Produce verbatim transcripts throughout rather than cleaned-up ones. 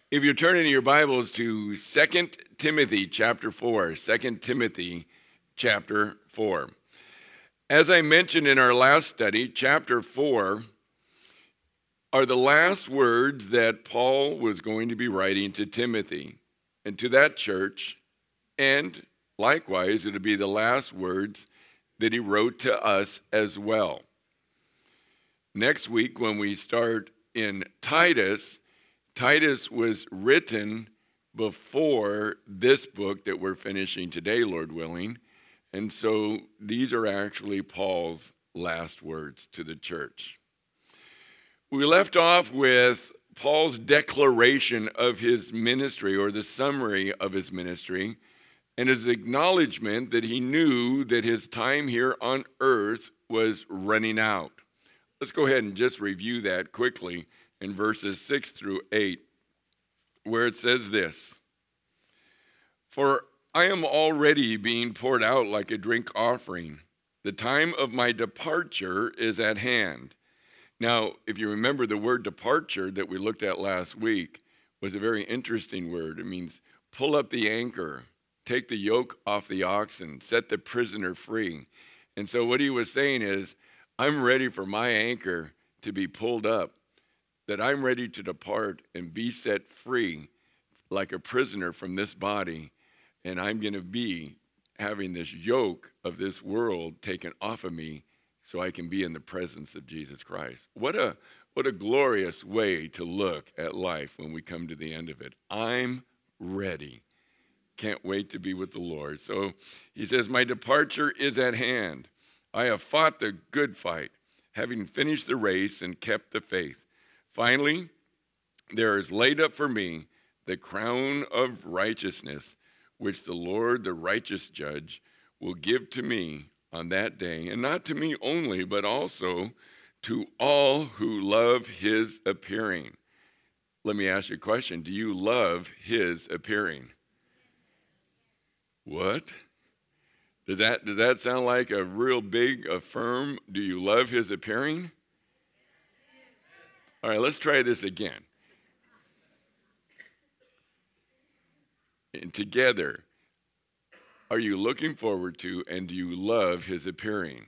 If you're turning your Bibles to Second Timothy chapter four, Second Timothy chapter four. As I mentioned in our last study, chapter four are the last words that Paul was going to be writing to Timothy and to that church, and likewise, it'll be the last words that he wrote to us as well. Next week, when we start in Titus, Titus was written before this book that we're finishing today, Lord willing. And so these are actually Paul's last words to the church. We left off with Paul's declaration of his ministry, or the summary of his ministry, and his acknowledgement that he knew that his time here on earth was running out. Let's go ahead and just review that quickly in verses six through eight, where it says this: "For I am already being poured out like a drink offering. The time of my departure is at hand." Now, if you remember, the word departure that we looked at last week was a very interesting word. It means pull up the anchor, take the yoke off the oxen, set the prisoner free. And so what he was saying is, I'm ready for my anchor to be pulled up, that I'm ready to depart and be set free like a prisoner from this body, and I'm going to be having this yoke of this world taken off of me so I can be in the presence of Jesus Christ. What a what a glorious way to look at life when we come to the end of it. I'm ready. Can't wait to be with the Lord. So he says, my departure is at hand. I have fought the good fight, having finished the race and kept the faith. Finally, there is laid up for me the crown of righteousness, which the Lord, the righteous judge, will give to me on that day, and not to me only, but also to all who love his appearing. Let me ask you a question. Do you love his appearing? What? Does that, does that sound like a real big affirm? Do you love his appearing? All right, let's try this again. And together, are you looking forward to and do you love his appearing?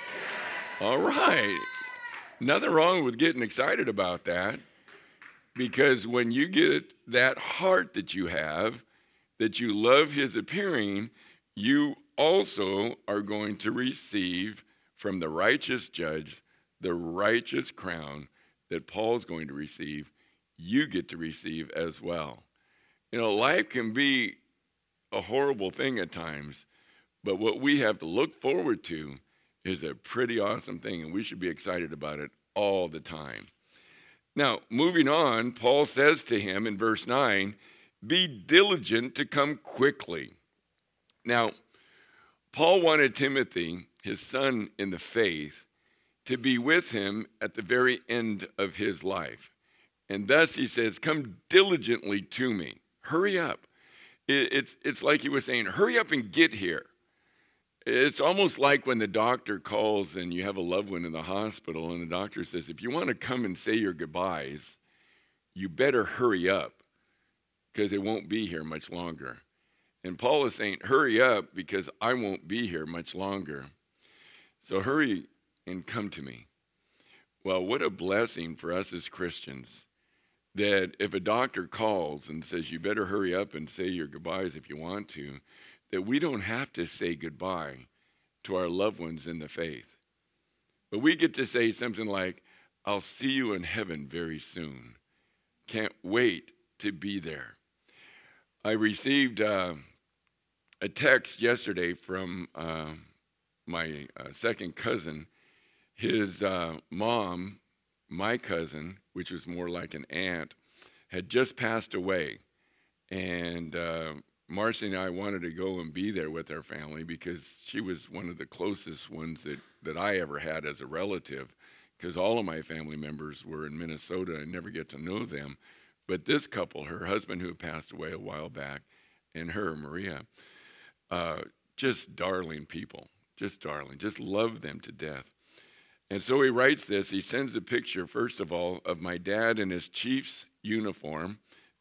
All right. Nothing wrong with getting excited about that, because when you get that heart that you have, that you love his appearing, you also are going to receive from the righteous judge the righteous crown that Paul's going to receive. You get to receive as well. You know, life can be a horrible thing at times, but what we have to look forward to is a pretty awesome thing, and we should be excited about it all the time. Now, moving on, Paul says to him in verse nine, be diligent to come quickly. Now, Paul wanted Timothy, his son in the faith, to be with him at the very end of his life. And thus he says, come diligently to me. Hurry up. It's, it's like he was saying, hurry up and get here. It's almost like when the doctor calls and you have a loved one in the hospital and the doctor says, if you want to come and say your goodbyes, you better hurry up because it won't be here much longer. And Paul is saying, hurry up because I won't be here much longer. So hurry and come to me. Well, what a blessing for us as Christians that if a doctor calls and says, you better hurry up and say your goodbyes if you want to, that we don't have to say goodbye to our loved ones in the faith. But we get to say something like, I'll see you in heaven very soon. Can't wait to be there. I received uh, a text yesterday from uh, my uh, second cousin. His uh, mom, my cousin, which was more like an aunt, had just passed away. And uh, Marcy and I wanted to go and be there with our family because she was one of the closest ones that, that I ever had as a relative, because all of my family members were in Minnesota and never get to know them. But this couple, her husband who had passed away a while back, and her, Maria, uh, just darling people, just darling, just love them to death. And so he writes this. He sends a picture, first of all, of my dad in his chief's uniform,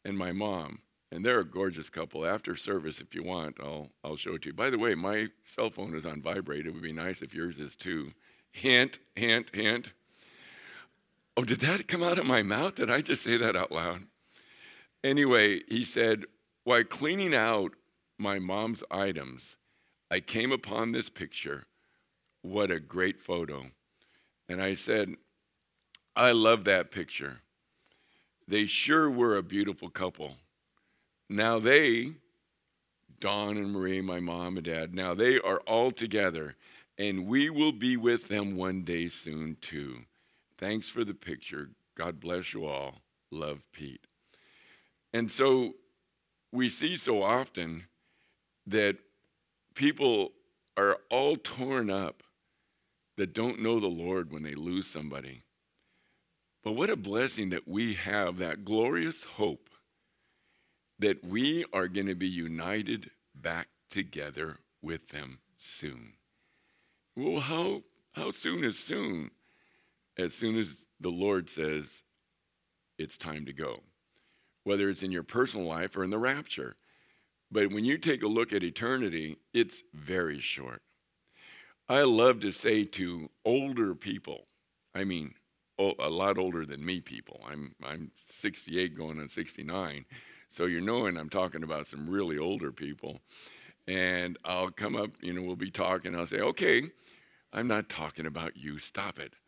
and my mom. And they're a gorgeous couple. After service, if you want, I'll I'll show it to you. By the way, my cell phone is on vibrate. It would be nice if yours is too. Hint, hint, hint. Oh, did that come out of my mouth? Did I just say that out loud? Anyway, he said, while cleaning out my mom's items, I came upon this picture. What a great photo. And I said, I love that picture. They sure were a beautiful couple. Now they, Dawn and Marie, my mom and dad, now they are all together, and we will be with them one day soon too. Thanks for the picture. God bless you all. Love, Pete. And so we see so often that people are all torn up that don't know the Lord when they lose somebody. But what a blessing that we have that glorious hope that we are going to be united back together with them soon. Well, how, how soon is soon? As soon as the Lord says it's time to go, whether it's in your personal life or in the rapture. But when you take a look at eternity, it's very short. I love to say to older people, I mean, oh, a lot older than me people. I'm I'm sixty-eight going on sixty-nine. So you're knowing I'm talking about some really older people. And I'll come up, you know, we'll be talking. I'll say, okay, I'm not talking about you. Stop it.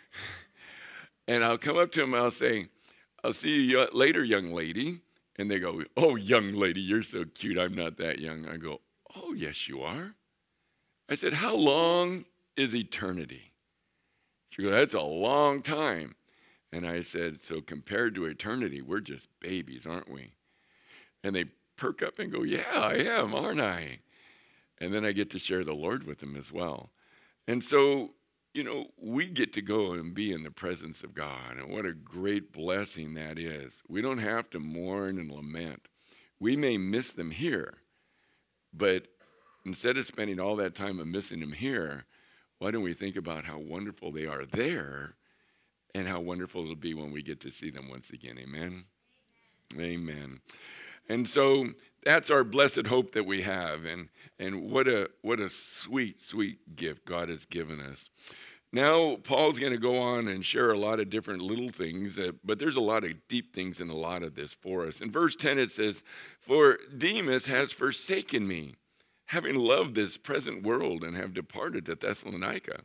And I'll come up to them. I'll say, I'll see you later, young lady. And they go, oh, young lady, you're so cute. I'm not that young. I go, oh, yes, you are. I said, how long is eternity? She goes, that's a long time. And I said, so compared to eternity, we're just babies, aren't we? And they perk up and go, yeah, I am, aren't I? And then I get to share the Lord with them as well. And so, you know, we get to go and be in the presence of God. And what a great blessing that is. We don't have to mourn and lament. We may miss them here, but instead of spending all that time of missing them here, why don't we think about how wonderful they are there and how wonderful it'll be when we get to see them once again. Amen? Amen. Amen. And so that's our blessed hope that we have. And, and what a what a sweet, sweet gift God has given us. Now, Paul's going to go on and share a lot of different little things, uh, but there's a lot of deep things in a lot of this for us. In verse ten, it says, for Demas has forsaken me, having loved this present world, and have departed to Thessalonica.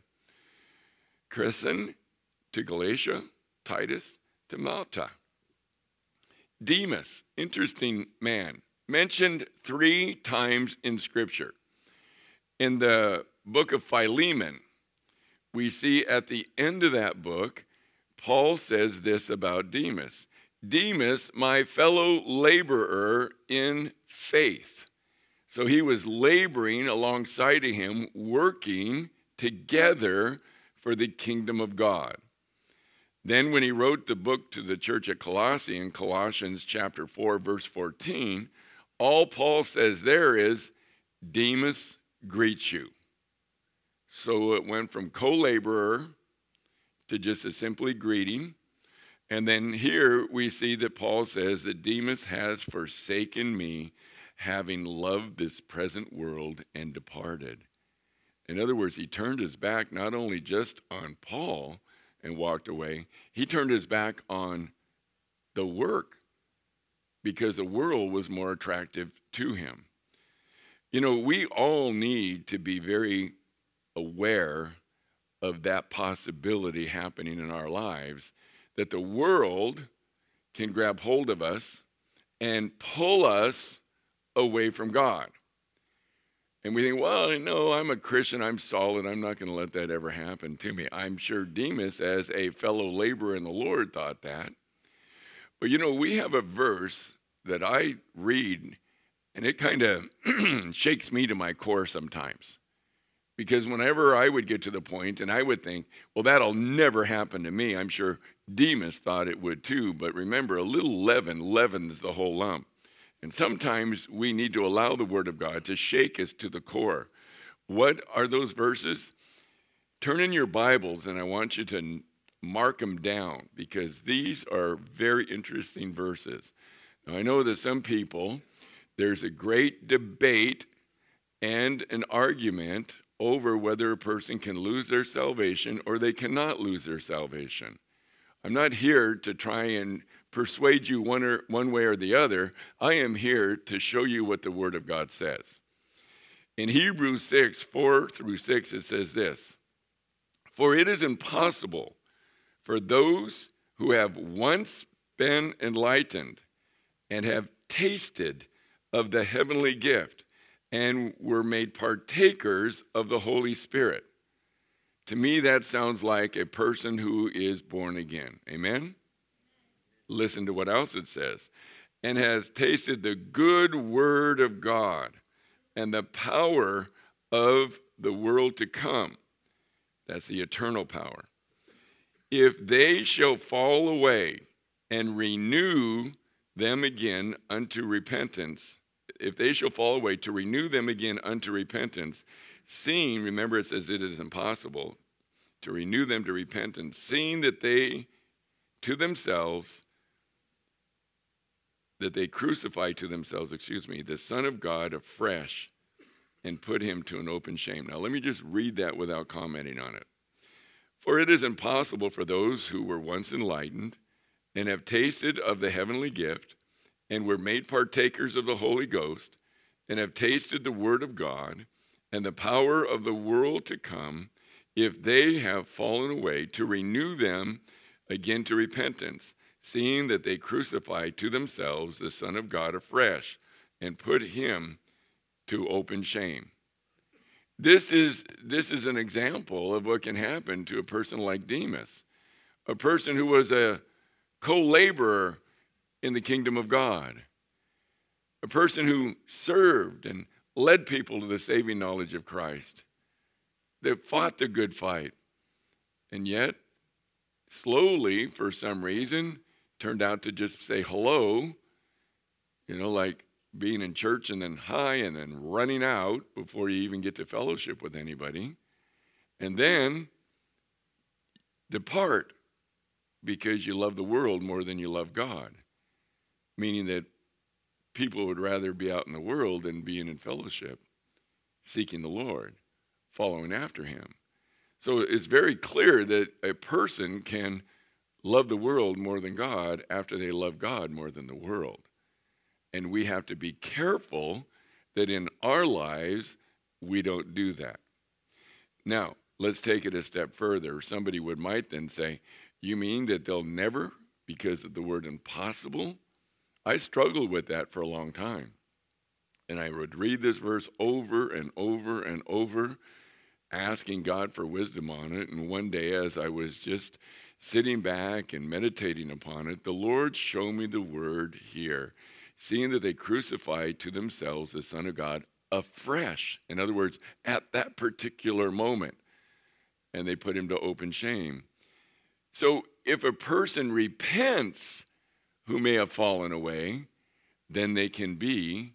Crescens to Galatia, Titus to Malta. Demas, interesting man, mentioned three times in Scripture. In the book of Philemon, we see at the end of that book, Paul says this about Demas. Demas, my fellow laborer in faith. So he was laboring alongside of him, working together for the kingdom of God. Then when he wrote the book to the church at Colossae in Colossians chapter four, verse fourteen, all Paul says there is, Demas greets you. So it went from co-laborer to just a simply greeting. And then here we see that Paul says that Demas has forsaken me, having loved this present world and departed. In other words, he turned his back not only just on Paul and walked away, he turned his back on the work because the world was more attractive to him. You know, we all need to be very aware of that possibility happening in our lives, that the world can grab hold of us and pull us away from God. And we think, well, no, I'm a Christian, I'm solid, I'm not going to let that ever happen to me. I'm sure Demas, as a fellow laborer in the Lord, thought that. But you know, we have a verse that I read, and it kind of shakes me to my core sometimes. Because whenever I would get to the point, and I would think, well, that'll never happen to me, I'm sure Demas thought it would too. But remember, a little leaven leavens the whole lump. And sometimes we need to allow the Word of God to shake us to the core. What are those verses? Turn in your Bibles, and I want you to mark them down, because these are very interesting verses. Now, I know that some people, there's a great debate and an argument over whether a person can lose their salvation or they cannot lose their salvation. I'm not here to try and persuade you one or one way or the other. I am here to show you what the Word of God says. In Hebrews six, four through six, it says this: "For it is impossible for those who have once been enlightened and have tasted of the heavenly gift and were made partakers of the Holy Spirit." To me, that sounds like a person who is born again. Amen? Listen to what else it says. "And has tasted the good word of God and the power of the world to come." That's the eternal power. "If they shall fall away and renew them again unto repentance, if they shall fall away, to renew them again unto repentance, seeing," remember it says it is impossible, "to renew them to repentance, seeing that they to themselves, that they crucify to themselves, excuse me, the Son of God afresh and put him to an open shame." Now let me just read that without commenting on it. "For it is impossible for those who were once enlightened and have tasted of the heavenly gift and were made partakers of the Holy Ghost and have tasted the word of God and the power of the world to come, if they have fallen away, to renew them again to repentance, seeing that they crucify to themselves the Son of God afresh and put him to open shame." This is, this is an example of what can happen to a person like Demas, a person who was a co-laborer in the kingdom of God, a person who served and led people to the saving knowledge of Christ, that fought the good fight, and yet slowly, for some reason, turned out to just say hello, you know, like being in church and then hi and then running out before you even get to fellowship with anybody, and then depart because you love the world more than you love God, meaning that people would rather be out in the world than being in fellowship, seeking the Lord, following after him. So it's very clear that a person can love the world more than God after they love God more than the world. And we have to be careful that in our lives we don't do that. Now, let's take it a step further. Somebody would might then say, "You mean that they'll never, because of the word impossible?" I struggled with that for a long time. And I would read this verse over and over and over, asking God for wisdom on it. And one day, as I was just sitting back and meditating upon it, the Lord showed me the word here, seeing that they crucified to themselves the Son of God afresh. In other words, at that particular moment. And they put him to open shame. So if a person repents who may have fallen away, then they can be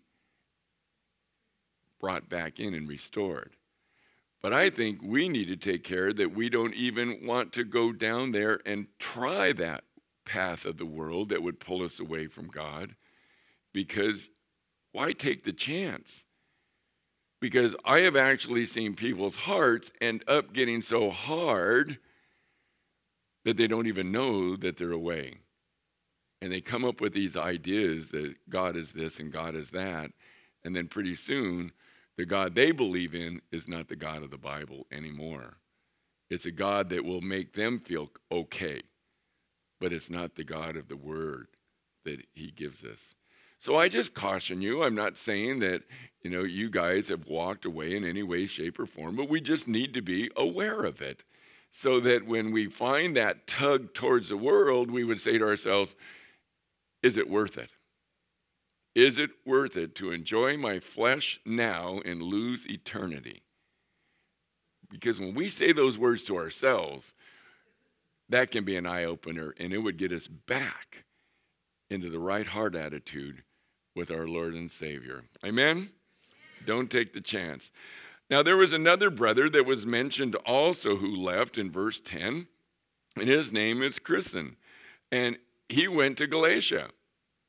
brought back in and restored. But I think we need to take care that we don't even want to go down there and try that path of the world that would pull us away from God, because why take the chance? Because I have actually seen people's hearts end up getting so hard that they don't even know that they're away. And they come up with these ideas that God is this and God is that. And then pretty soon, the God they believe in is not the God of the Bible anymore. It's a God that will make them feel okay. But it's not the God of the Word that he gives us. So I just caution you. I'm not saying that, you know, you guys have walked away in any way, shape, or form. But we just need to be aware of it. So that when we find that tug towards the world, we would say to ourselves, is it worth it? Is it worth it to enjoy my flesh now and lose eternity? Because when we say those words to ourselves, that can be an eye-opener, and it would get us back into the right heart attitude with our Lord and Savior. Amen? Don't take the chance. Now, there was another brother that was mentioned also who left in verse ten, and his name is Crescens, and he went to Galatia.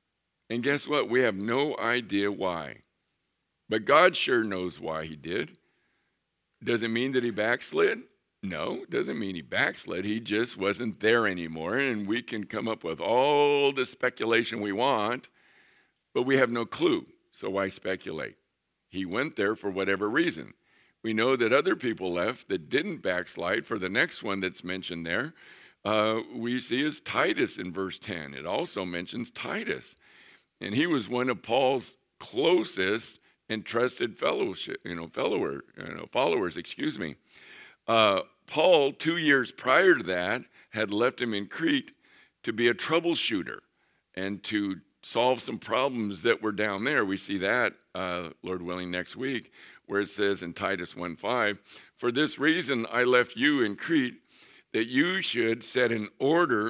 And guess what? We have no idea why. But God sure knows why he did. Does it mean that he backslid? No, it doesn't mean he backslid. He just wasn't there anymore. And we can come up with all the speculation we want, but we have no clue. So why speculate? He went there for whatever reason. We know that other people left that didn't backslide. For the next one that's mentioned there, uh, we see is Titus in verse ten. It also mentions Titus. And he was one of Paul's closest and trusted fellowship, you know, follower, you know, followers, excuse me. Uh, Paul, two years prior to that, had left him in Crete to be a troubleshooter and to solve some problems that were down there. We see that, uh, Lord willing, next week, where it says in Titus one five, "For this reason I left you in Crete, that you should set in order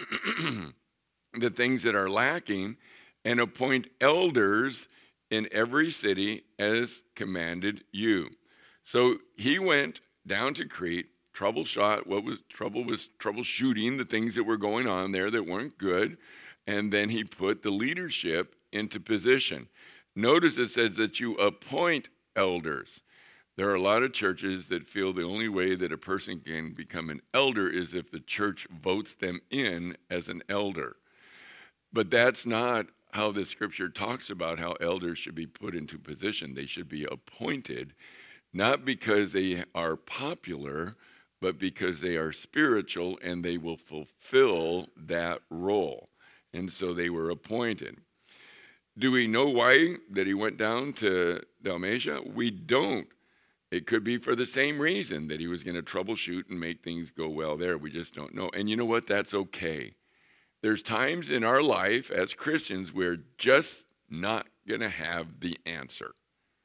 the things that are lacking and appoint elders in every city as commanded you." So he went down to Crete, troubleshot what was trouble was troubleshooting the things that were going on there that weren't good, and then he put the leadership into position. Notice it says that you appoint elders. There are a lot of churches that feel the only way that a person can become an elder is if the church votes them in as an elder. But that's not how the scripture talks about how elders should be put into position. They should be appointed, not because they are popular, but because they are spiritual and they will fulfill that role. And so they were appointed. Do we know why that he went down to Dalmatia? We don't. It could be for the same reason, that he was going to troubleshoot and make things go well there. We just don't know. And you know what? That's okay. There's times in our life as Christians we're just not going to have the answer.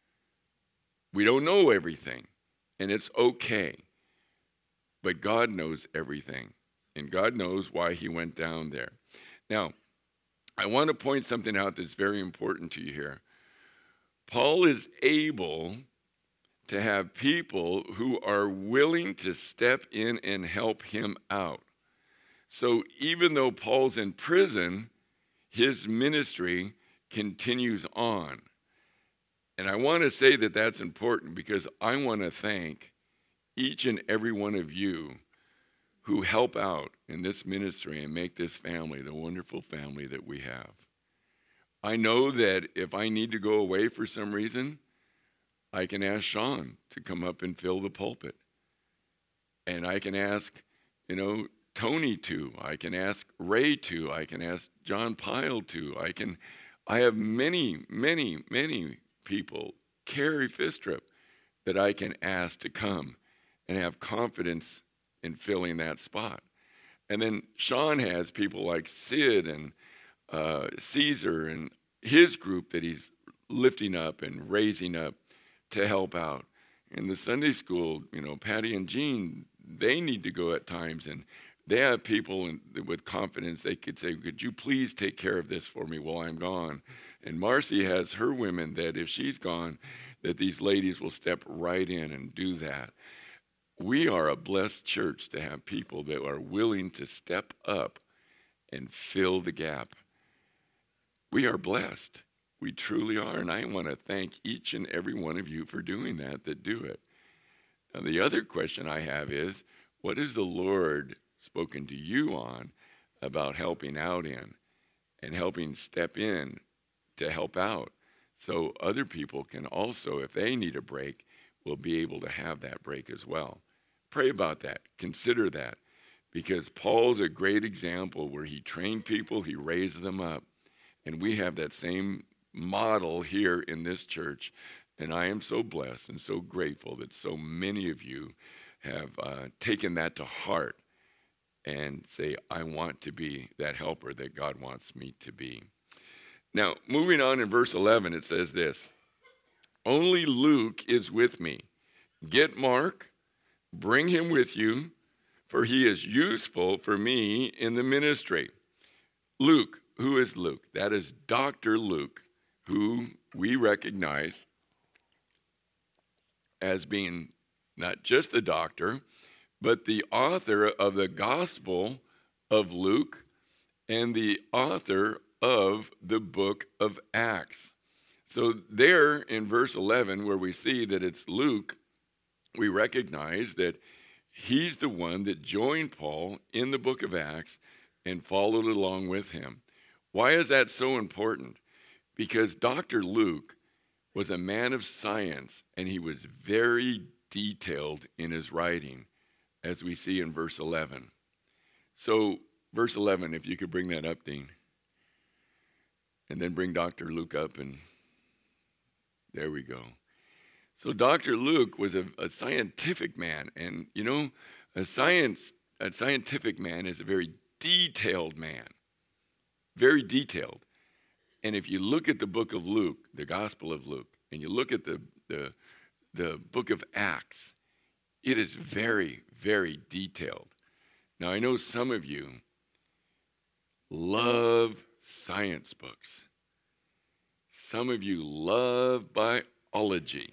We don't know everything, and it's okay. But God knows everything, and God knows why he went down there. Now, I want to point something out that's very important to you here. Paul is able to have people who are willing to step in and help him out. So even though Paul's in prison, his ministry continues on. And I want to say that that's important because I want to thank each and every one of you who help out in this ministry and make this family the wonderful family that we have. I know that if I need to go away for some reason, I can ask Sean to come up and fill the pulpit. And I can ask, you know, Tony to. I can ask Ray to. I can ask John Pyle to. I can, I have many, many, many people, Carrie Fistrup, that I can ask to come and have confidence in filling that spot. And then Sean has people like Sid and uh, Caesar and his group that he's lifting up and raising up to help out. In the Sunday school, you know, Patty and Jean, they need to go at times, and they have people in, with confidence. They could say, could you please take care of this for me while I'm gone? And Marcy has her women that if she's gone, that these ladies will step right in and do that. We are a blessed church to have people that are willing to step up and fill the gap. We are blessed. We truly are. And I want to thank each and every one of you for doing that, that do it. Now, the other question I have is, what has the Lord spoken to you on about helping out in and helping step in to help out so other people can also, if they need a break, will be able to have that break as well. Pray about that. Consider that. Because Paul's a great example where he trained people, he raised them up. And we have that same model here in this church. And I am so blessed and so grateful that so many of you have uh, taken that to heart and say, I want to be that helper that God wants me to be. Now, moving on in verse eleven, it says this, only Luke is with me. Get Mark, bring him with you, for he is useful for me in the ministry. Luke, who is Luke? That is Doctor Luke, who we recognize as being not just a doctor, but the author of the Gospel of Luke and the author of the book of Acts. So there in verse eleven, where we see that it's Luke, we recognize that he's the one that joined Paul in the book of Acts and followed along with him. Why is that so important? Because Doctor Luke was a man of science, and he was very detailed in his writing, as we see in verse eleven. So, verse eleven, if you could bring that up, Dean. And then bring Doctor Luke up, and there we go. So Doctor Luke was a, a scientific man, and you know, a science, a scientific man is a very detailed man, very detailed. And if you look at the book of Luke, the Gospel of Luke, and you look at the the, the book of Acts, it is very, very detailed. Now, I know some of you love science books. Some of you love biology,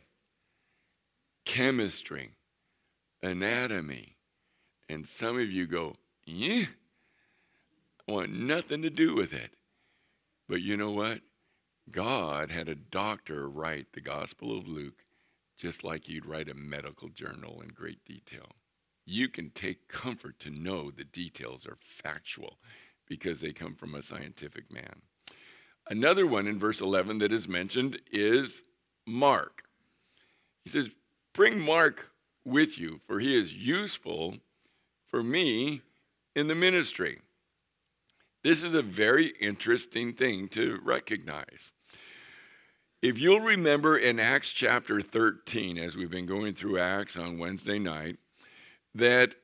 chemistry, anatomy, and some of you go, yeah, I want nothing to do with it. But you know what? God had a doctor write the Gospel of Luke just like you'd write a medical journal in great detail. You can take comfort to know the details are factual because they come from a scientific man. Another one in verse eleven that is mentioned is Mark. He says, bring Mark with you, for he is useful for me in the ministry. This is a very interesting thing to recognize. If you'll remember in Acts chapter thirteen, as we've been going through Acts on Wednesday night, that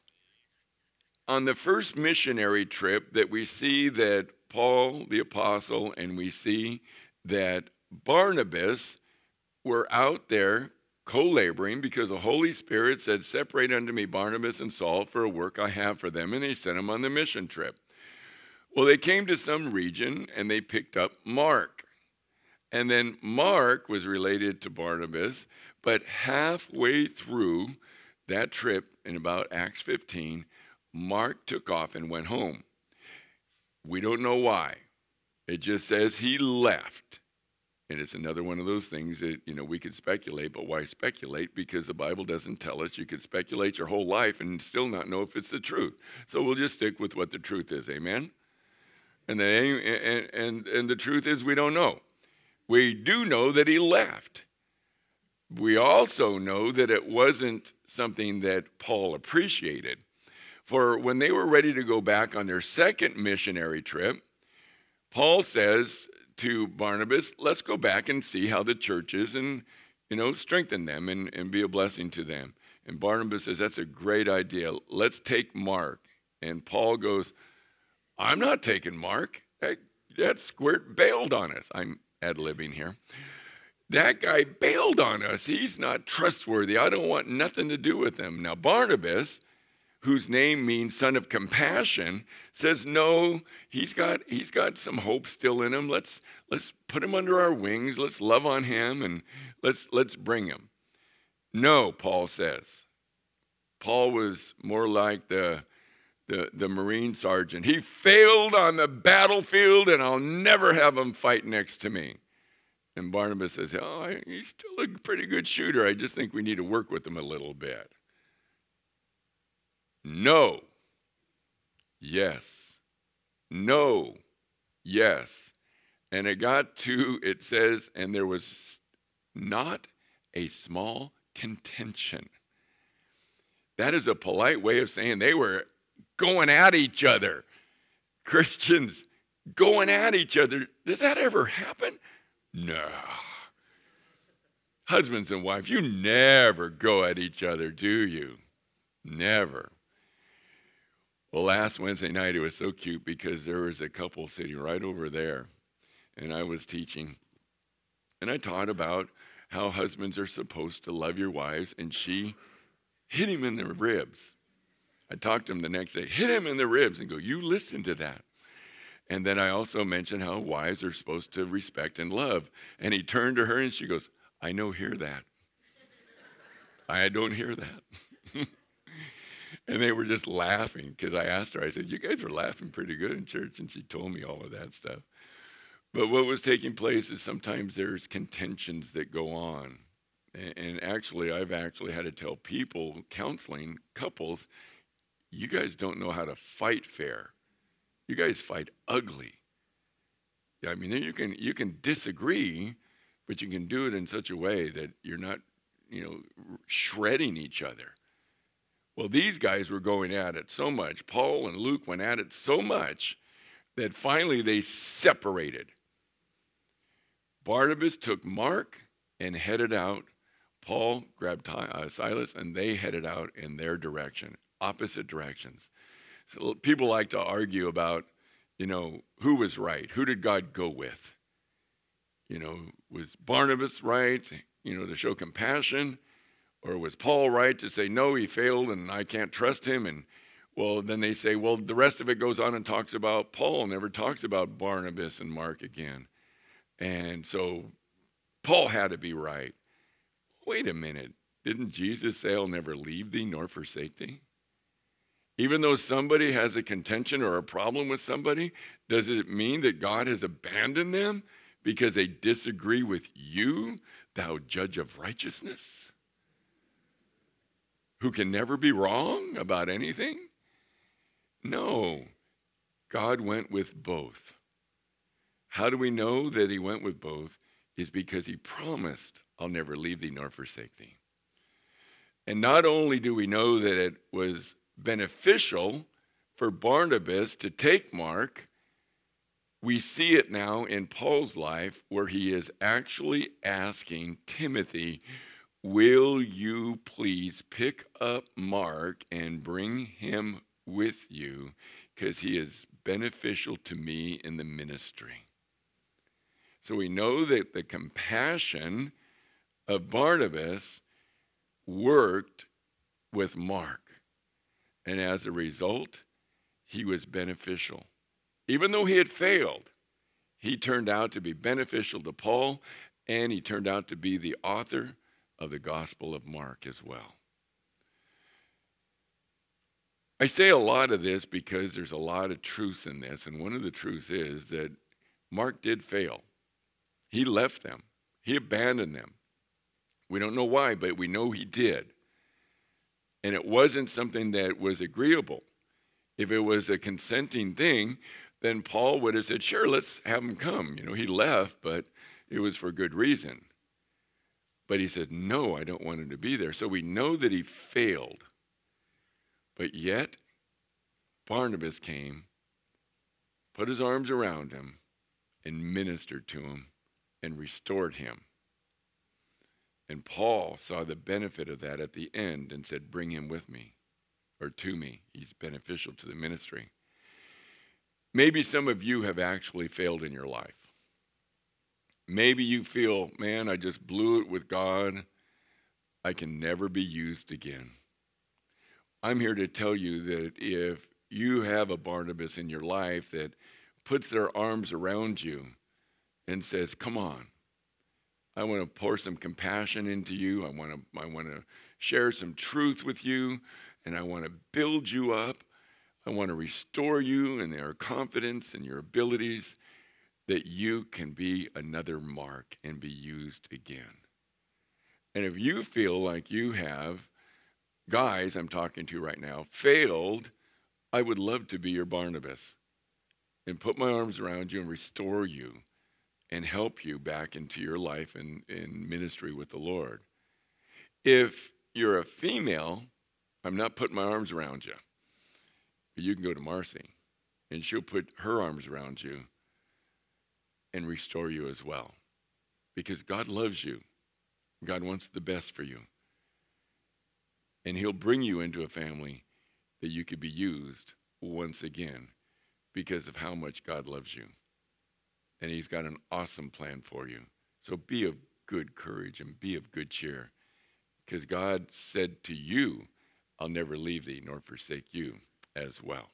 on the first missionary trip that we see that Paul the apostle and we see that Barnabas were out there co-laboring because the Holy Spirit said, separate unto me Barnabas and Saul for a work I have for them, and they sent them on the mission trip. Well, they came to some region and they picked up Mark. And then Mark was related to Barnabas, but halfway through that trip in about Acts fifteen, Mark took off and went home. We don't know why. It just says he left. And it's another one of those things that, you know, we could speculate, but why speculate? Because the Bible doesn't tell us. You could speculate your whole life and still not know if it's the truth. So we'll just stick with what the truth is. Amen? And the, and, and, and the truth is we don't know. We do know that he left. We also know that it wasn't something that Paul appreciated. For when they were ready to go back on their second missionary trip, Paul says to Barnabas, let's go back and see how the church is and, you know, strengthen them and, and be a blessing to them. And Barnabas says, that's a great idea. Let's take Mark. And Paul goes, I'm not taking Mark. That, that squirt bailed on us. I'm ad-libbing here. That guy bailed on us. He's not trustworthy. I don't want nothing to do with him. Now, Barnabas, whose name means son of compassion, says, no, he's got he's got some hope still in him. Let's let's put him under our wings. Let's love on him and let's let's bring him. No, Paul says. Paul was more like the the, the Marine sergeant. He failed on the battlefield, and I'll never have him fight next to me. And Barnabas says, oh, he's still a pretty good shooter. I just think we need to work with him a little bit. No. Yes. No. Yes. And it got to, it says, and there was not a small contention. That is a polite way of saying they were going at each other. Christians going at each other. Does that ever happen? No. Husbands and wives, you never go at each other, do you? Never. Well, last Wednesday night, it was so cute because there was a couple sitting right over there, and I was teaching, and I taught about how husbands are supposed to love your wives, and she hit him in the ribs. I talked to him the next day, hit him in the ribs, and go, you listen to that. And then I also mentioned how wives are supposed to respect and love. And he turned to her and she goes, I don't hear that. I don't hear that. And they were just laughing because I asked her, I said, you guys were laughing pretty good in church. And she told me all of that stuff. But what was taking place is sometimes there's contentions that go on. And, and actually, I've actually had to tell people, counseling couples, you guys don't know how to fight fair. You guys fight ugly. Yeah, I mean, you can you can disagree, but you can do it in such a way that you're not, you know, shredding each other. Well, these guys were going at it so much. Paul and Luke went at it so much that finally they separated. Barnabas took Mark and headed out. Paul grabbed uh, Silas, and they headed out in their direction, opposite directions. So people like to argue about, you know, who was right? Who did God go with? You know, was Barnabas right, you know, to show compassion? Or was Paul right to say, no, he failed and I can't trust him? And, well, then they say, well, the rest of it goes on and talks about Paul, never talks about Barnabas and Mark again. And so Paul had to be right. Wait a minute. Didn't Jesus say, I'll never leave thee nor forsake thee? Even though somebody has a contention or a problem with somebody, does it mean that God has abandoned them because they disagree with you, thou judge of righteousness, who can never be wrong about anything? No. God went with both. How do we know that he went with both? Is because he promised, I'll never leave thee nor forsake thee. And not only do we know that it was beneficial for Barnabas to take Mark, we see it now in Paul's life where he is actually asking Timothy, will you please pick up Mark and bring him with you, because he is beneficial to me in the ministry. So we know that the compassion of Barnabas worked with Mark. And as a result, he was beneficial. Even though he had failed, he turned out to be beneficial to Paul, and he turned out to be the author of the Gospel of Mark as well. I say a lot of this because there's a lot of truth in this, and one of the truths is that Mark did fail. He left them. He abandoned them. We don't know why, but we know he did. And it wasn't something that was agreeable. If it was a consenting thing, then Paul would have said, sure, let's have him come. You know, he left, but it was for good reason. But he said, no, I don't want him to be there. So we know that he failed. But yet, Barnabas came, put his arms around him, and ministered to him and restored him. And Paul saw the benefit of that at the end and said, bring him with me, or to me. He's beneficial to the ministry. Maybe some of you have actually failed in your life. Maybe you feel, man, I just blew it with God. I can never be used again. I'm here to tell you that if you have a Barnabas in your life that puts their arms around you and says, come on, I want to pour some compassion into you. I want to, I want to share some truth with you, and I want to build you up. I want to restore you in your confidence and your abilities, that you can be another Mark and be used again. And if you feel like you have, guys I'm talking to right now, failed, I would love to be your Barnabas and put my arms around you and restore you and help you back into your life and in ministry with the Lord. If you're a female, I'm not putting my arms around you. But you can go to Marcy, and she'll put her arms around you and restore you as well. Because God loves you. God wants the best for you. And he'll bring you into a family that you could be used once again because of how much God loves you. And he's got an awesome plan for you. So be of good courage and be of good cheer, because God said to you, I'll never leave thee nor forsake you as well.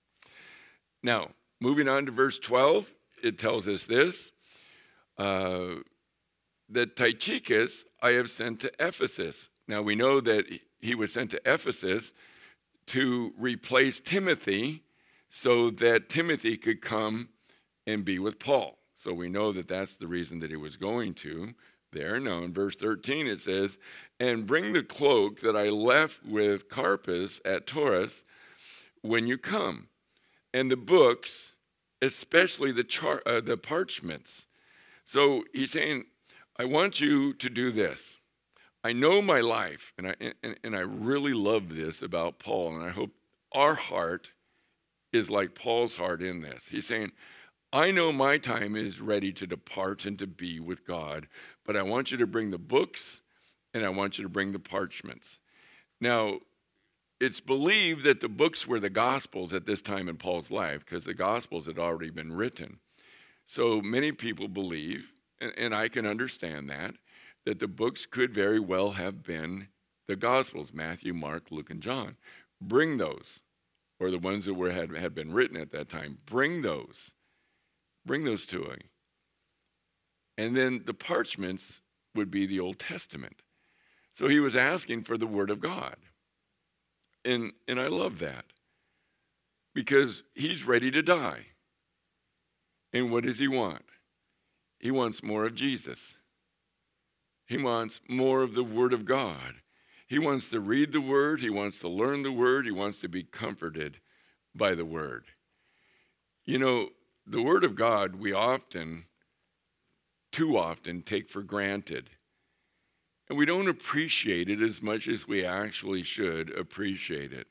Now, moving on to verse twelve, it tells us this, uh, that Tychicus I have sent to Ephesus. Now, we know that he was sent to Ephesus to replace Timothy so that Timothy could come and be with Paul. So we know that that's the reason that he was going to there. Now in verse thirteen it says, and bring the cloak that I left with Carpus at Taurus when you come, and the books, especially the char- uh, the parchments. So he's saying, I want you to do this. I know my life, and I and, and I really love this about Paul, and I hope our heart is like Paul's heart in this. He's saying, I know my time is ready to depart and to be with God, but I want you to bring the books and I want you to bring the parchments. Now, it's believed that the books were the Gospels at this time in Paul's life because the Gospels had already been written. So many people believe, and, and I can understand that, that the books could very well have been the Gospels, Matthew, Mark, Luke, and John. Bring those, or the ones that were had, had been written at that time. Bring those. Bring those to him. And then the parchments would be the Old Testament. So he was asking for the Word of God. And, and I love that. Because he's ready to die. And what does he want? He wants more of Jesus. He wants more of the Word of God. He wants to read the Word. He wants to learn the Word. He wants to be comforted by the Word. You know, the Word of God, we often, too often, take for granted. And we don't appreciate it as much as we actually should appreciate it.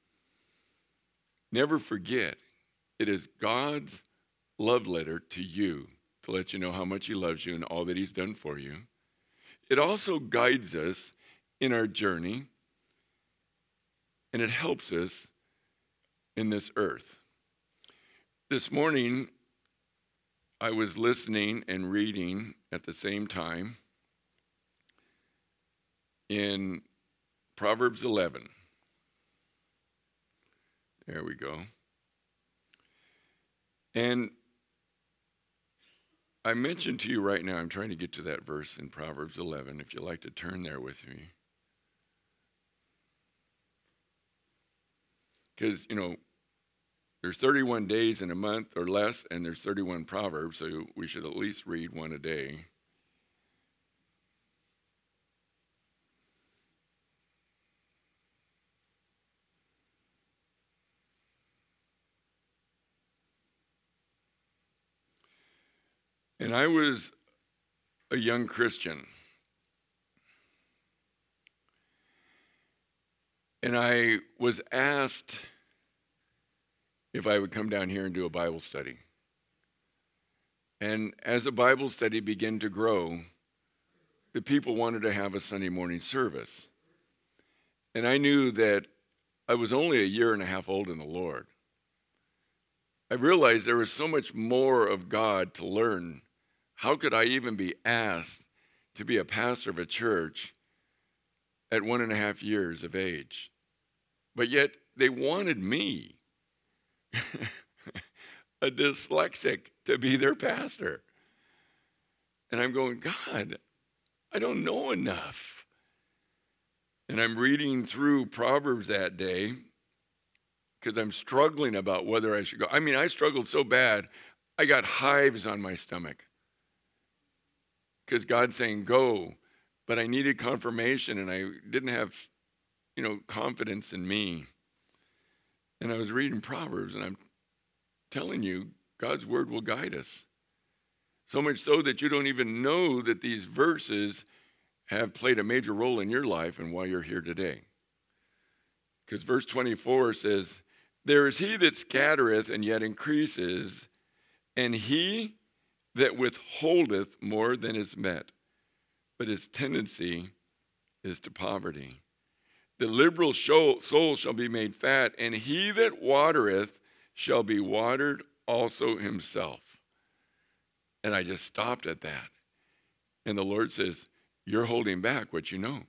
Never forget, it is God's love letter to you to let you know how much he loves you and all that he's done for you. It also guides us in our journey, and it helps us in this earth. This morning, I was listening and reading at the same time in Proverbs eleven. There we go. And I mentioned to you right now, I'm trying to get to that verse in Proverbs eleven, if you'd like to turn there with me. Because, you know, there's thirty-one days in a month or less, and there's thirty-one Proverbs, so we should at least read one a day. And I was a young Christian. And I was asked if I would come down here and do a Bible study. And as the Bible study began to grow, the people wanted to have a Sunday morning service. And I knew that I was only a year and a half old in the Lord. I realized there was so much more of God to learn. How could I even be asked to be a pastor of a church at one and a half years of age? But yet they wanted me, a dyslexic, to be their pastor. And I'm going, God, I don't know enough. And I'm reading through Proverbs that day because I'm struggling about whether I should go. I mean, I struggled so bad, I got hives on my stomach. Because God's saying, go. But I needed confirmation, and I didn't have, you know, confidence in me. And I was reading Proverbs, and I'm telling you, God's word will guide us. So much so that you don't even know that these verses have played a major role in your life and why you're here today. Because verse twenty-four says, there is he that scattereth and yet increases, and he that withholdeth more than is met, but his tendency is to poverty. The liberal soul shall be made fat, and he that watereth shall be watered also himself. And I just stopped at that. And the Lord says, you're holding back what you know.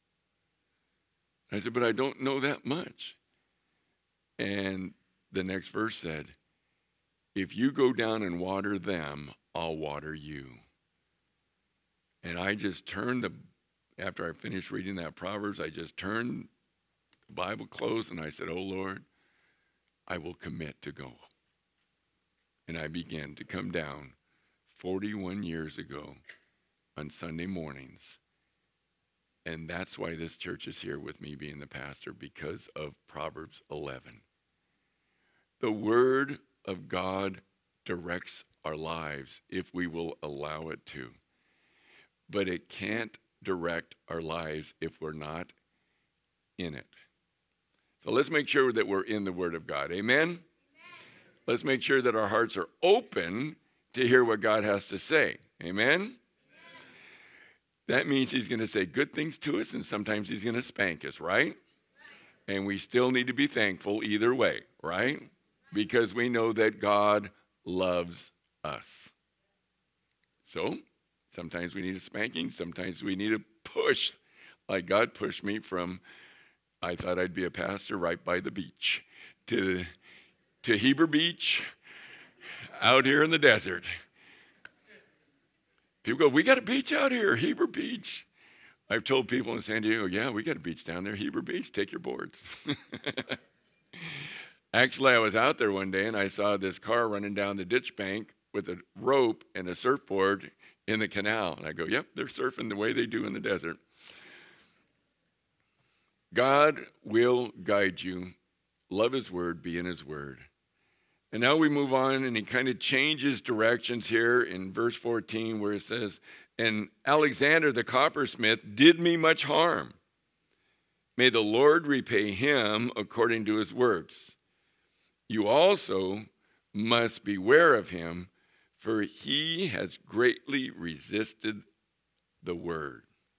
I said, but I don't know that much. And the next verse said, if you go down and water them, I'll water you. And I just turned the, after I finished reading that Proverbs, I just turned the Bible closed and I said, oh Lord, I will commit to go. And I began to come down forty-one years ago on Sunday mornings. And that's why this church is here with me being the pastor, because of Proverbs eleven. The Word of God directs our lives if we will allow it to. But it can't direct our lives if we're not in it. So let's make sure that we're in the Word of God. Amen? Amen? Let's make sure that our hearts are open to hear what God has to say. Amen? Amen. That means he's going to say good things to us, and sometimes he's going to spank us, right? Right? And we still need to be thankful either way, right? Right? Because we know that God loves us. So sometimes we need a spanking. Sometimes we need a push, like God pushed me from, I thought I'd be a pastor right by the beach, to, to Heber Beach, out here in the desert. People go, we got a beach out here, Heber Beach. I've told people in San Diego, yeah, we got a beach down there, Heber Beach, take your boards. Actually, I was out there one day and I saw this car running down the ditch bank with a rope and a surfboard in the canal. And I go, yep, they're surfing the way they do in the desert. God will guide you. Love his word, be in his word. And now we move on, and he kind of changes directions here in verse fourteen, where it says, and Alexander the coppersmith did me much harm. May the Lord repay him according to his works. You also must beware of him, for he has greatly resisted the word.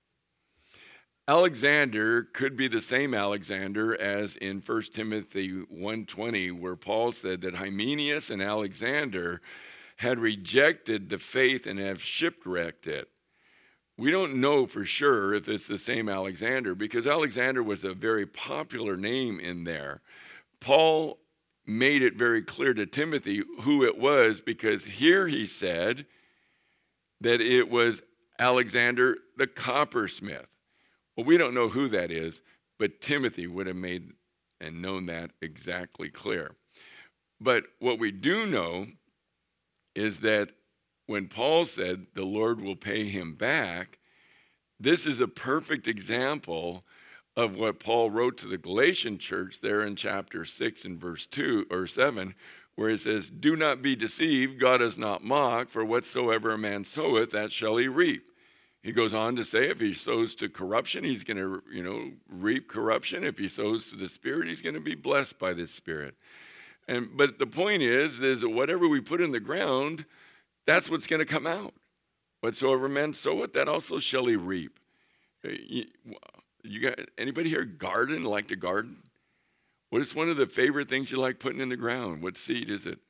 Alexander could be the same Alexander as in First Timothy one twenty, where Paul said that Hymenaeus and Alexander had rejected the faith and have shipwrecked it. We don't know for sure if it's the same Alexander, because Alexander was a very popular name in there. Paul made it very clear to Timothy who it was, because here he said that it was Alexander the coppersmith. Well, we don't know who that is, but Timothy would have made and known that exactly clear. But what we do know is that when Paul said the Lord will pay him back, this is a perfect example of what Paul wrote to the Galatian church there in chapter six and verse two or seven, where it says, do not be deceived, God is not mocked, for whatsoever a man soweth, that shall he reap. He goes on to say, if he sows to corruption, he's going to, you know, reap corruption. If he sows to the Spirit, he's going to be blessed by the Spirit. And but the point is, is that whatever we put in the ground, that's what's going to come out. Whatsoever man soweth, that also shall he reap. You, you got anybody here garden, like to garden? What is one of the favorite things you like putting in the ground? What seed is it?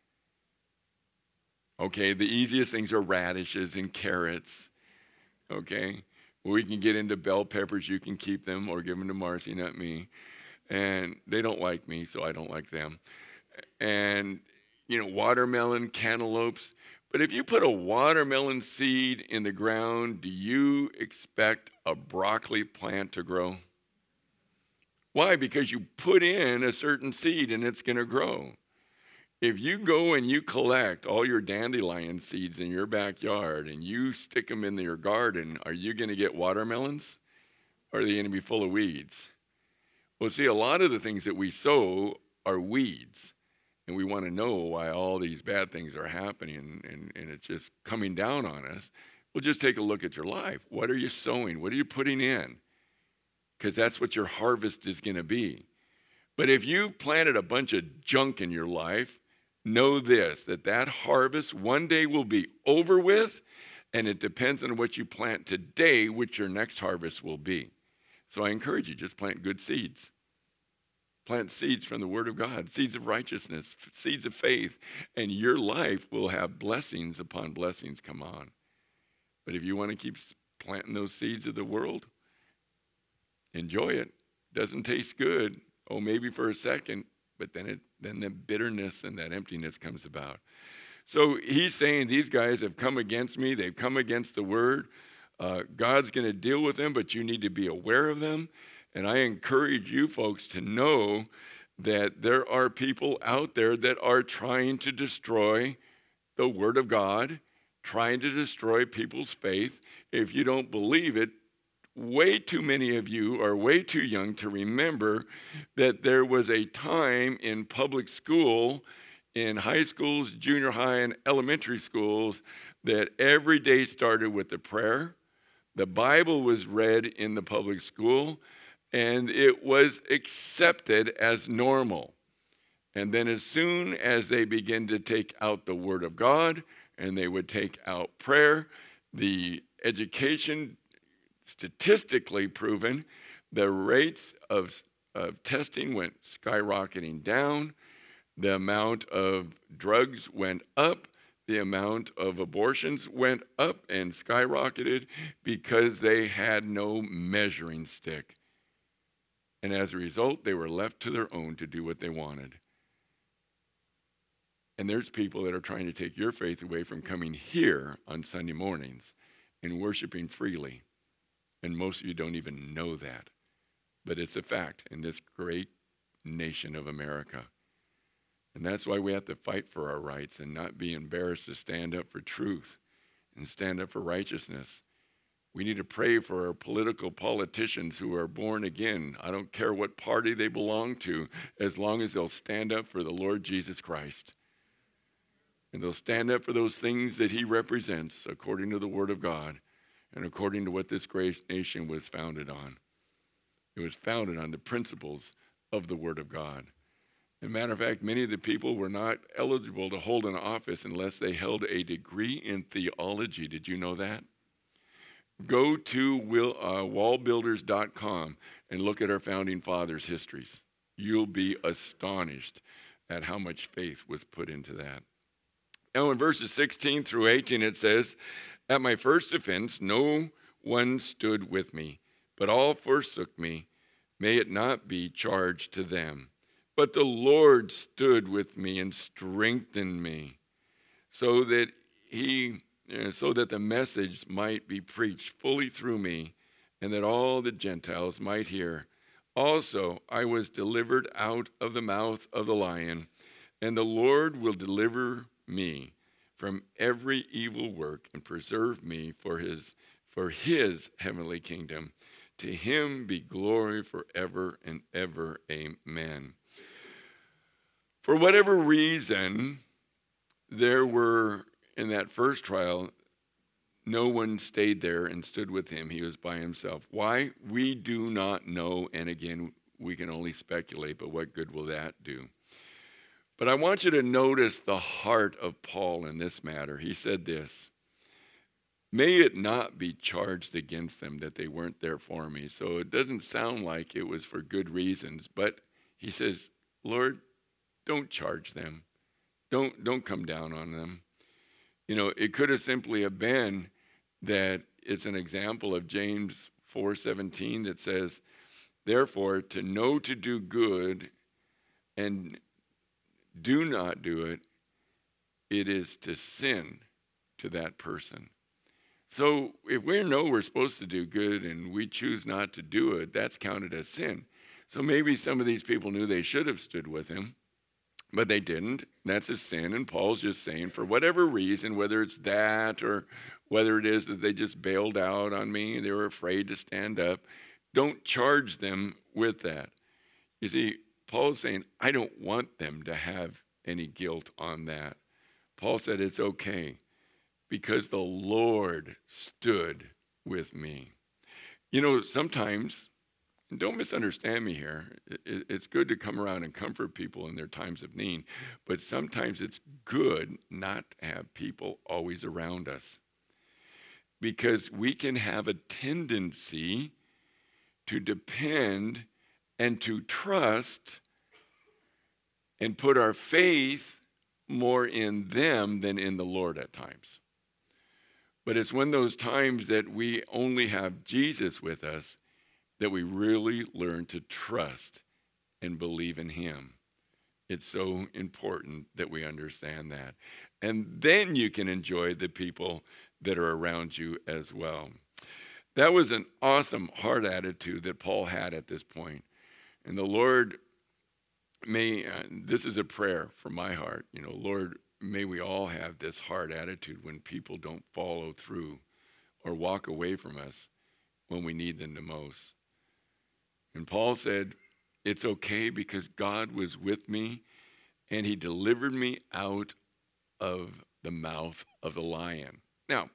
Okay, the easiest things are radishes and carrots. Okay, we can get into bell peppers. You can keep them or give them to Marcy, not me. And they don't like me, so I don't like them. And, you know, watermelon, cantaloupes. But if you put a watermelon seed in the ground, do you expect a broccoli plant to grow? Why? Because you put in a certain seed and it's going to grow. If you go and you collect all your dandelion seeds in your backyard and you stick them in your garden, are you going to get watermelons? Or are they going to be full of weeds? Well, see, a lot of the things that we sow are weeds. And we want to know why all these bad things are happening and, and, and it's just coming down on us. Well, just take a look at your life. What are you sowing? What are you putting in? Because that's what your harvest is going to be. But if you planted a bunch of junk in your life, know this, that that harvest one day will be over with, and it depends on what you plant today, which your next harvest will be. So I encourage you, just plant good seeds. Plant seeds from the Word of God, seeds of righteousness, seeds of faith, and your life will have blessings upon blessings come on. But if you want to keep planting those seeds of the world, enjoy it. Doesn't taste good. Oh, maybe for a second, but then it then the bitterness and that emptiness comes about. So he's saying these guys have come against me. They've come against the Word. Uh, God's going to deal with them, but you need to be aware of them. And I encourage you folks to know that there are people out there that are trying to destroy the Word of God trying to destroy people's faith. If you don't believe it, way too many of you are way too young to remember that there was a time in public school, in high schools, junior high, and elementary schools, that every day started with a prayer. The Bible was read in the public school, and it was accepted as normal. And then as soon as they begin to take out the Word of God, and they would take out prayer, the education, statistically proven, the rates of, of testing went skyrocketing down, the amount of drugs went up, the amount of abortions went up and skyrocketed because they had no measuring stick. And as a result, they were left to their own to do what they wanted. And there's people that are trying to take your faith away from coming here on Sunday mornings and worshiping freely. And most of you don't even know that. But it's a fact in this great nation of America. And that's why we have to fight for our rights and not be embarrassed to stand up for truth and stand up for righteousness. We need to pray for our political politicians who are born again. I don't care what party they belong to, as long as they'll stand up for the Lord Jesus Christ. And they'll stand up for those things that he represents according to the Word of God and according to what this great nation was founded on. It was founded on the principles of the Word of God. As a matter of fact, many of the people were not eligible to hold an office unless they held a degree in theology. Did you know that? Go to will, uh, wall builders dot com and look at our founding fathers' histories. You'll be astonished at how much faith was put into that. Now in verses sixteen through eighteen it says, "At my first offense no one stood with me, but all forsook me. May it not be charged to them. But the Lord stood with me and strengthened me, so that he, uh, so that the message might be preached fully through me, and that all the Gentiles might hear. Also I was delivered out of the mouth of the lion, and the Lord will deliver me from every evil work and preserve me for his for his heavenly kingdom. To him be glory forever and ever. Amen." For whatever reason, there were, in that first trial, no one stayed there and stood with him. He was by himself. Why? We do not know, and again, we can only speculate, but what good will that do? But I want you to notice the heart of Paul in this matter. He said this, "May it not be charged against them that they weren't there for me." So it doesn't sound like it was for good reasons, but he says, Lord, don't charge them. Don't, don't come down on them. You know, it could have simply have been that it's an example of James four seventeen that says, "Therefore, to know to do good and do not do it, it is to sin to that person." So if we know we're supposed to do good and we choose not to do it, that's counted as sin. So maybe some of these people knew they should have stood with him, but they didn't. That's a sin. And Paul's just saying, for whatever reason, whether it's that or whether it is that they just bailed out on me, they were afraid to stand up, don't charge them with that. You see, Paul's saying, I don't want them to have any guilt on that. Paul said it's okay because the Lord stood with me. You know, sometimes, and don't misunderstand me here, it, it's good to come around and comfort people in their times of need, but sometimes it's good not to have people always around us, because we can have a tendency to depend and to trust and put our faith more in them than in the Lord at times. But it's when those times that we only have Jesus with us that we really learn to trust and believe in him. It's so important that we understand that. And then you can enjoy the people that are around you as well. That was an awesome heart attitude that Paul had at this point. And the Lord may, uh, this is a prayer from my heart, you know, Lord, may we all have this hard attitude when people don't follow through or walk away from us when we need them the most. And Paul said, it's okay because God was with me and he delivered me out of the mouth of the lion. Now,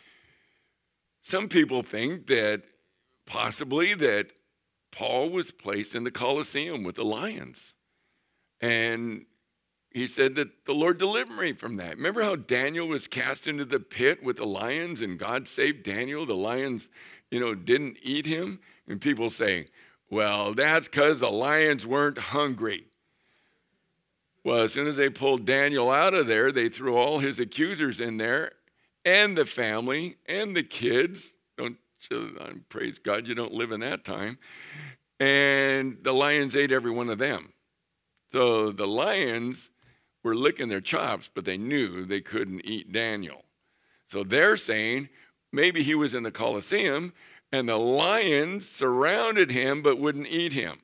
some people think that possibly that Paul was placed in the Colosseum with the lions. And he said that the Lord delivered me from that. Remember how Daniel was cast into the pit with the lions and God saved Daniel? The lions, you know, didn't eat him. And people say, well, that's because the lions weren't hungry. Well, as soon as they pulled Daniel out of there, they threw all his accusers in there and the family and the kids. Don't, praise God, you don't live in that time. And the lions ate every one of them. So the lions were licking their chops, but they knew they couldn't eat Daniel. So they're saying maybe he was in the Colosseum and the lions surrounded him but wouldn't eat him.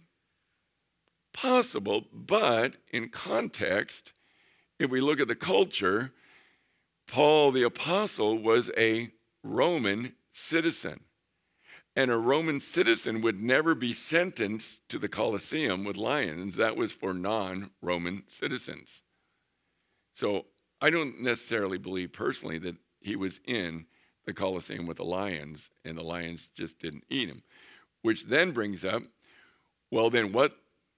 Possible, but in context, if we look at the culture, Paul the Apostle was a Roman citizen. And a Roman citizen would never be sentenced to the Colosseum with lions. That was for non-Roman citizens. So I don't necessarily believe personally that he was in the Colosseum with the lions and the lions just didn't eat him. Which then brings up, well then what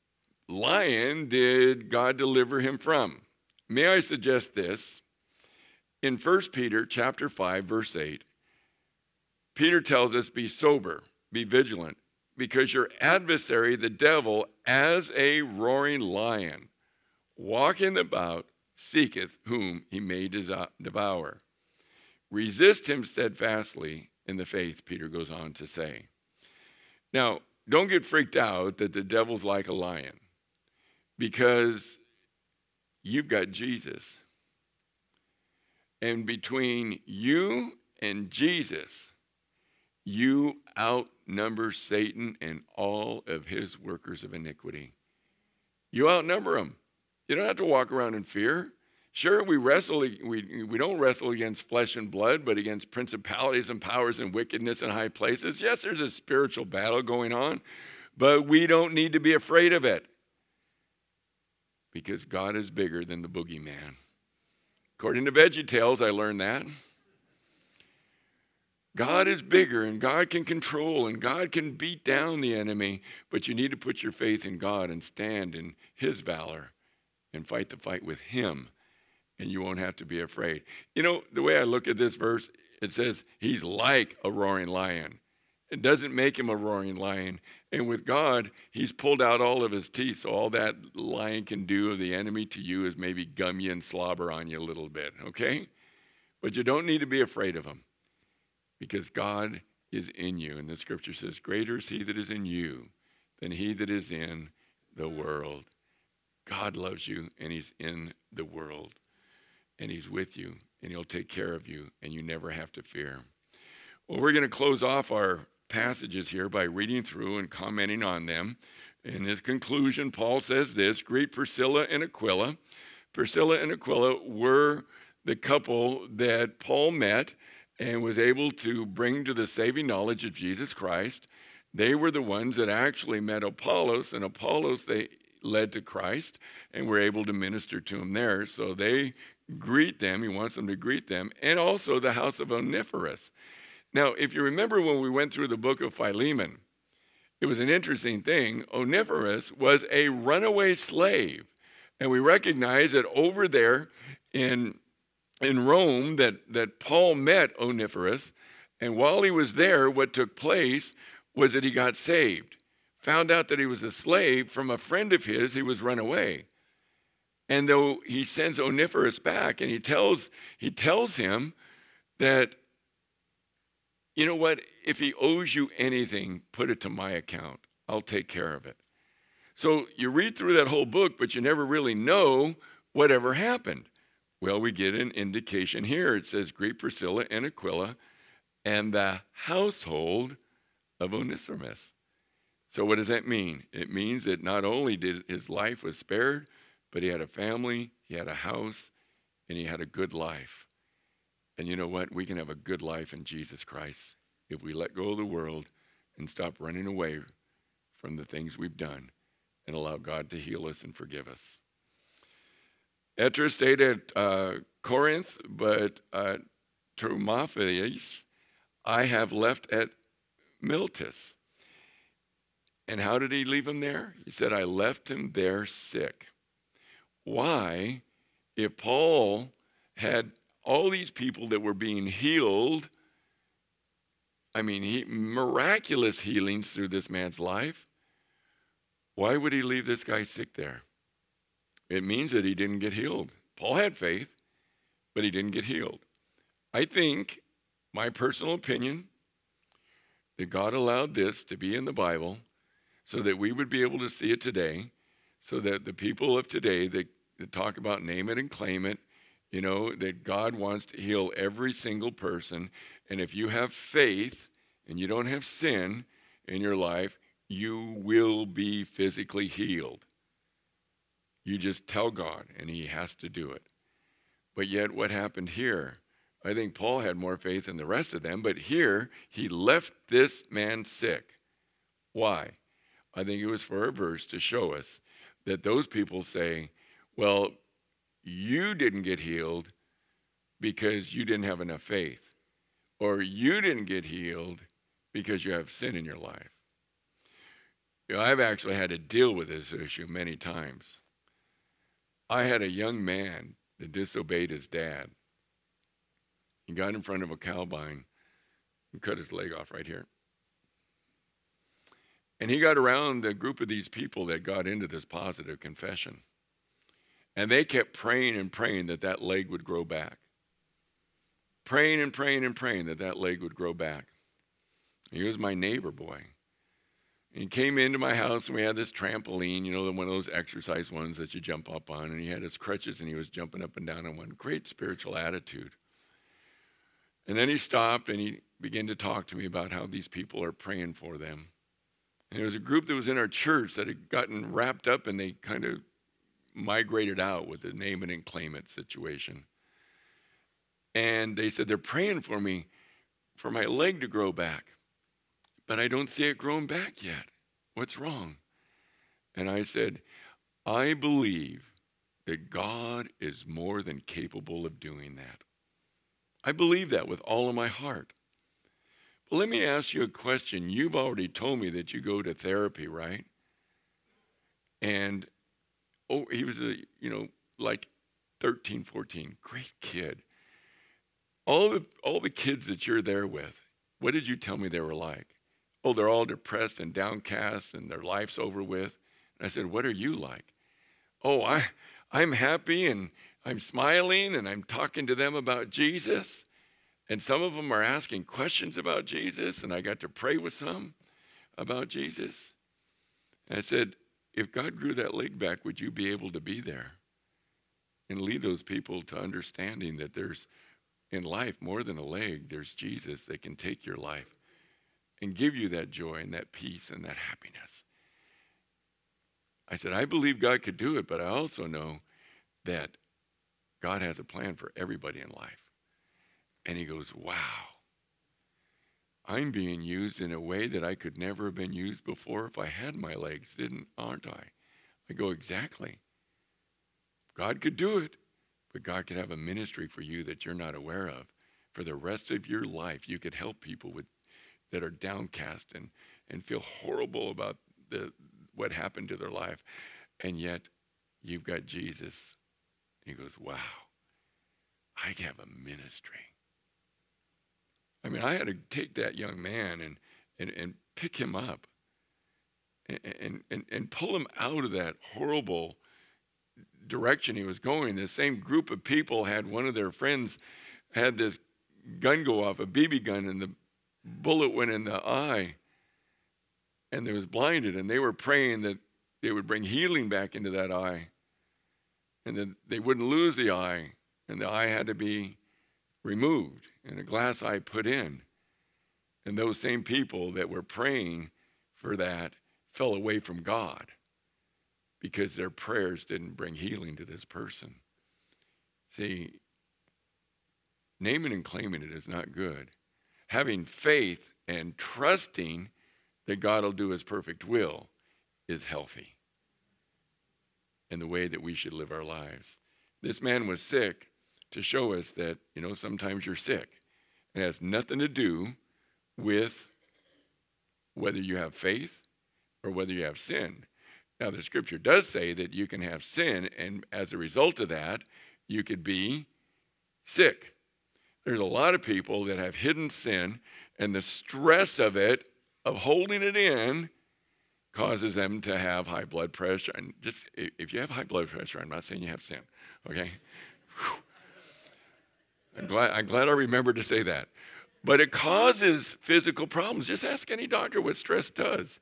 lion did God deliver him from? May I suggest this? In First Peter chapter five, verse eight, Peter tells us, be sober, be vigilant, because your adversary, the devil, as a roaring lion, walking about, seeketh whom he may devour. Resist him steadfastly in the faith, Peter goes on to say. Now, don't get freaked out that the devil's like a lion, because you've got Jesus. And between you and Jesus, you outnumber Satan and all of his workers of iniquity. You outnumber them. You don't have to walk around in fear. Sure, we wrestle, we, we don't wrestle against flesh and blood, but against principalities and powers and wickedness in high places. Yes, there's a spiritual battle going on, but we don't need to be afraid of it because God is bigger than the boogeyman. According to VeggieTales, I learned that. God is bigger and God can control and God can beat down the enemy, but you need to put your faith in God and stand in his valor and fight the fight with him, and you won't have to be afraid. You know, the way I look at this verse, it says he's like a roaring lion. It doesn't make him a roaring lion. And with God, he's pulled out all of his teeth, so all that lion can do of the enemy to you is maybe gum you and slobber on you a little bit, okay? But you don't need to be afraid of him, because God is in you. And the scripture says, greater is he that is in you than he that is in the world. God loves you, and he's in the world. And he's with you, and he'll take care of you, and you never have to fear. Well, we're going to close off our passages here by reading through and commenting on them. In his conclusion, Paul says this, greet Priscilla and Aquila. Priscilla and Aquila were the couple that Paul met and was able to bring to the saving knowledge of Jesus Christ. They were the ones that actually met Apollos, and Apollos they led to Christ and were able to minister to him there. So they greet them. He wants them to greet them. And also the house of Onesiphorus. Now, if you remember when we went through the book of Philemon, it was an interesting thing. Onesiphorus was a runaway slave. And we recognize that over there in in Rome that, that Paul met Onesiphorus, and while he was there, what took place was that he got saved. Found out that he was a slave from a friend of his, he was run away. And though he sends Onesiphorus back, and he tells he tells him that, you know what, if he owes you anything, put it to my account. I'll take care of it. So you read through that whole book, but you never really know whatever happened. Well, we get an indication here. It says, greet Priscilla and Aquila and the household of Onesimus. So what does that mean? It means that not only did his life was spared, but he had a family, he had a house, and he had a good life. And you know what? We can have a good life in Jesus Christ if we let go of the world and stop running away from the things we've done and allow God to heal us and forgive us. Etra stayed at uh, Corinth, but uh, Trophimus I have left at Miletus. And how did he leave him there? He said, I left him there sick. Why, if Paul had all these people that were being healed, I mean, he, miraculous healings through this man's life, why would he leave this guy sick there? It means that he didn't get healed. Paul had faith, but he didn't get healed. I think, my personal opinion, that God allowed this to be in the Bible so that we would be able to see it today, so that the people of today that, that talk about name it and claim it, you know, that God wants to heal every single person. And if you have faith and you don't have sin in your life, you will be physically healed. You just tell God, and he has to do it. But yet what happened here? I think Paul had more faith than the rest of them, but here he left this man sick. Why? I think it was for a verse to show us that those people say, well, you didn't get healed because you didn't have enough faith, or you didn't get healed because you have sin in your life. You know, I've actually had to deal with this issue many times. I had a young man that disobeyed his dad. He got in front of a combine and cut his leg off right here. And he got around a group of these people that got into this positive confession. And they kept praying and praying that that leg would grow back. Praying and praying and praying that that leg would grow back. He was my neighbor boy. He came into my house, and we had this trampoline, you know, one of those exercise ones that you jump up on. And he had his crutches, and he was jumping up and down on one. Great spiritual attitude. And then he stopped, and he began to talk to me about how these people are praying for them. And there was a group that was in our church that had gotten wrapped up, and they kind of migrated out with the name it and claim it situation. And they said, they're praying for me, for my leg to grow back. But I don't see it growing back yet. What's wrong? And I said, I believe that God is more than capable of doing that. I believe that with all of my heart. But let me ask you a question. You've already told me that you go to therapy, right? And, oh, he was a, you know, like thirteen, fourteen, great kid. All the, all the kids that you're there with, what did you tell me they were like? Oh, they're all depressed and downcast and their life's over with. And I said, what are you like? Oh, I, I'm happy and I'm smiling and I'm talking to them about Jesus. And some of them are asking questions about Jesus, and I got to pray with some about Jesus. And I said, if God grew that leg back, would you be able to be there and lead those people to understanding that there's in life more than a leg, there's Jesus that can take your life and give you that joy and that peace and that happiness. I said, I believe God could do it, but I also know that God has a plan for everybody in life. And he goes, wow, I'm being used in a way that I could never have been used before if I had my legs, didn't, aren't I? I go, exactly. God could do it, but God could have a ministry for you that you're not aware of. For the rest of your life, you could help people with that are downcast and, and feel horrible about the what happened to their life. And yet, you've got Jesus. He goes, wow, I have a ministry. I mean, I had to take that young man and and, and pick him up and, and, and, and pull him out of that horrible direction he was going. The same group of people had one of their friends had this gun go off, a B B gun, and the bullet went in the eye, and they was blinded, and they were praying that they would bring healing back into that eye, and that they wouldn't lose the eye, and the eye had to be removed and a glass eye put in. And those same people that were praying for that fell away from God because their prayers didn't bring healing to this person. See, naming and claiming it is not good. Having faith and trusting that God will do his perfect will is healthy and the way that we should live our lives. This man was sick to show us that, you know, sometimes you're sick. It has nothing to do with whether you have faith or whether you have sin. Now, the scripture does say that you can have sin, and as a result of that, you could be sick. There's a lot of people that have hidden sin, and the stress of it, of holding it in, causes them to have high blood pressure. And just, if you have high blood pressure, I'm not saying you have sin, okay? Whew. I'm glad, I'm glad I remembered to say that. But it causes physical problems. Just ask any doctor what stress does.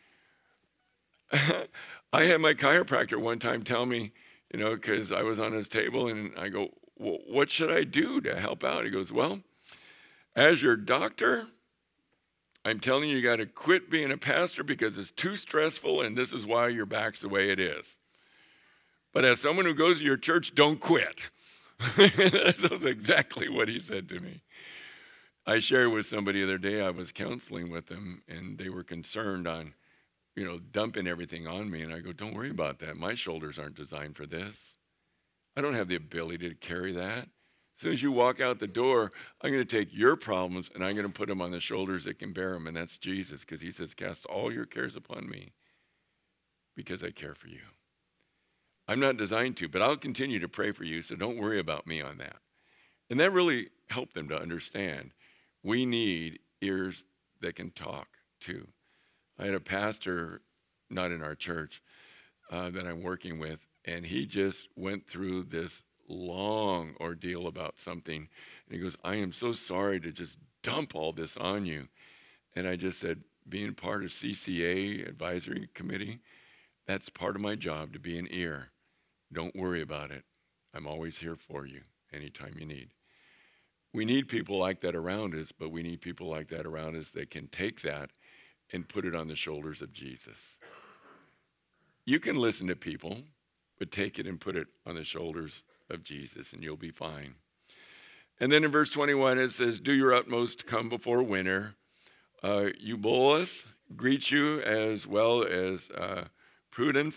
I had my chiropractor one time tell me, you know, because I was on his table, and I go, well, what should I do to help out? He goes, well, as your doctor, I'm telling you, you got to quit being a pastor because it's too stressful, and this is why your back's the way it is. But as someone who goes to your church, don't quit. That's exactly what he said to me. I shared with somebody the other day, I was counseling with them, and they were concerned on, you know, dumping everything on me. And I go, don't worry about that. My shoulders aren't designed for this. I don't have the ability to carry that. As soon as you walk out the door, I'm going to take your problems and I'm going to put them on the shoulders that can bear them. And that's Jesus, because he says, cast all your cares upon me because I care for you. I'm not designed to, but I'll continue to pray for you, so don't worry about me on that. And that really helped them to understand we need ears that can talk too. I had a pastor, not in our church, uh, that I'm working with, and he just went through this long ordeal about something. And he goes, I am so sorry to just dump all this on you. And I just said, being part of C C A advisory committee, that's part of my job, to be an ear. Don't worry about it. I'm always here for you anytime you need. We need people like that around us, but we need people like that around us that can take that and put it on the shoulders of Jesus. You can listen to people, but take it and put it on the shoulders of Jesus, and you'll be fine. And then in verse twenty-one, it says, do your utmost to come before winter. Uh, Eubulus greets you, as well as uh, Prudence,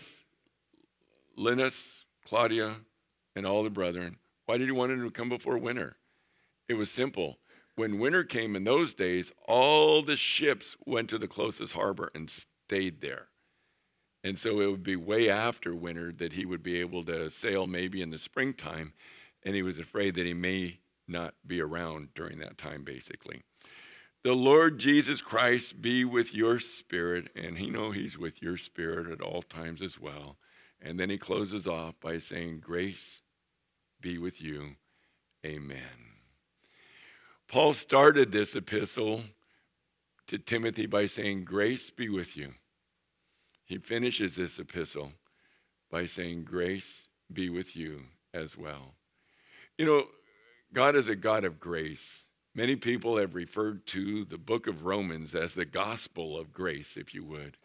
Linus, Claudia, and all the brethren. Why did he want him to come before winter? It was simple. When winter came in those days, all the ships went to the closest harbor and stayed there. And so it would be way after winter that he would be able to sail maybe in the springtime, and he was afraid that he may not be around during that time, basically. The Lord Jesus Christ be with your spirit, and he know he's with your spirit at all times as well. And then he closes off by saying, grace be with you. Amen. Paul started this epistle to Timothy by saying, grace be with you. He finishes this epistle by saying, grace be with you as well. You know, God is a God of grace. Many people have referred to the book of Romans as the gospel of grace, if you would.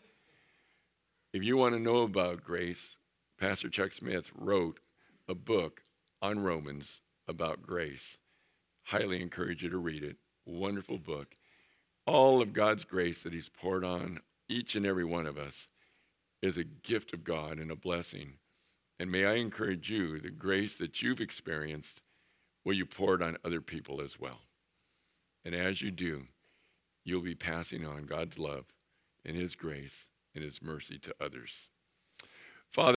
If you want to know about grace, Pastor Chuck Smith wrote a book on Romans about grace. Highly encourage you to read it. Wonderful book. All of God's grace that he's poured on each and every one of us is a gift of God and a blessing. And may I encourage you, the grace that you've experienced, will you pour it on other people as well. And as you do, you'll be passing on God's love and his grace and his mercy to others. Father,